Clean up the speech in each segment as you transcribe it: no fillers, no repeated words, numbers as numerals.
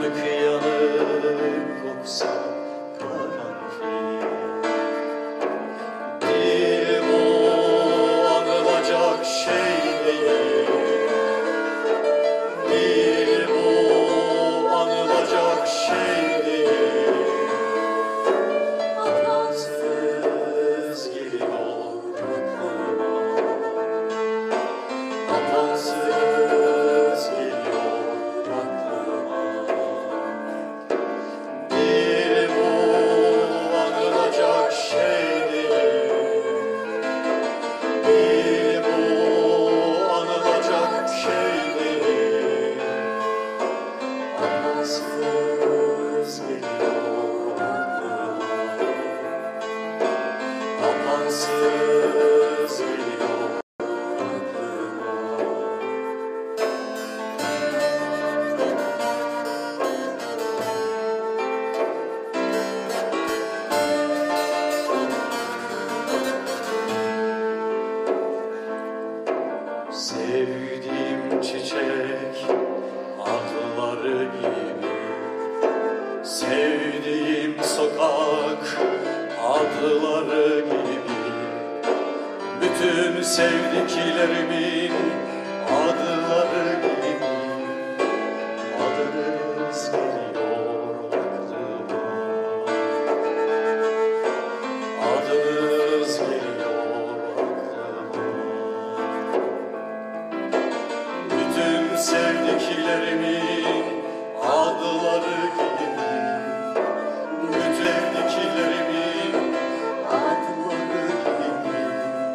Yanık yanık koksa karanfil. Dil bu anılacak şey değil. Dil bu anılacak şey değil. Amansız geliyor aklıma. Amansız geliyor aklıma. Dil bu anılacak şey değil. Dil bu anılacak şey değil. Amansız geliyor aklıma. Amansız geliyor aklıma. Sevdiğim çiçek adları gibi, sevdiğim sokak adları gibi, bütün sevdiklerimin adları gibi. Adınız geliyor aklıma. Adınız geliyor aklıma. Bütün sevdiklerimin adları gibi. Bütün sevdiklerimin adları gibi.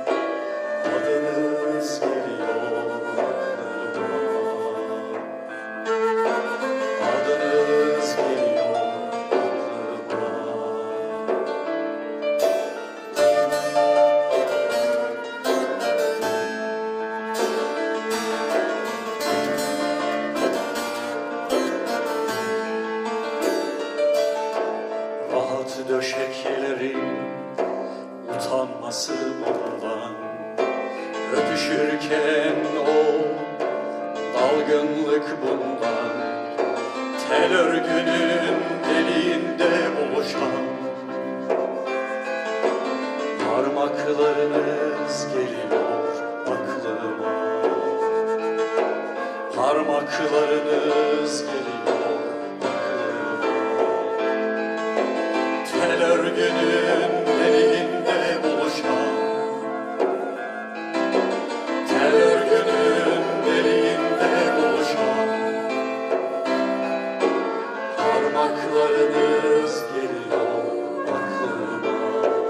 Adınız geliyor aklıma. Adınız geliyor aklıma. Rahat döşeklerin utanması bundan, öpüşürken o dalgınlık bundan, tel örgünün deliğinde buluşan parmaklarınız geliyor aklıma. Parmaklarınız geliyor aklıma. Tel örgünün deliğinde buluşan, tel örgünün deliğinde buluşan parmaklarınız geliyor aklıma.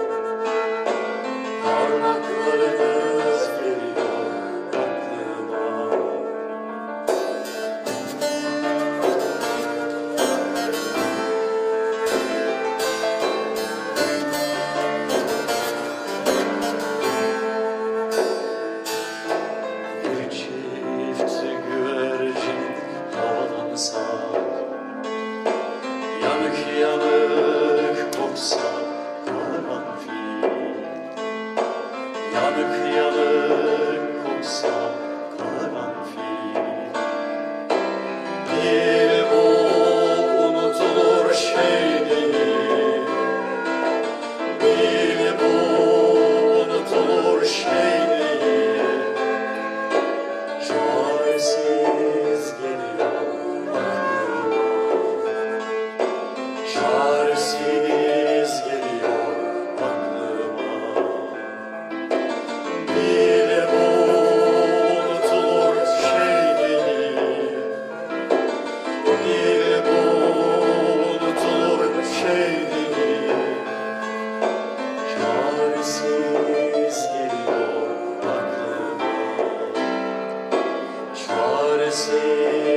Parmaklarınız geliyor aklıma. Bir çift güvercin havalansa, yanık yanık koksa karanfil. Yanık yanık koksa karanfil. Dil bu unutulur şey değil. Dil bu unutulur şey değil. Çaresiz geliyor aklıma. Çaresiz geliyor aklıma. Dil bu unutulur şey değil. Dil bu unutulur şey değil. Çaresiz geliyor aklıma. Çaresiz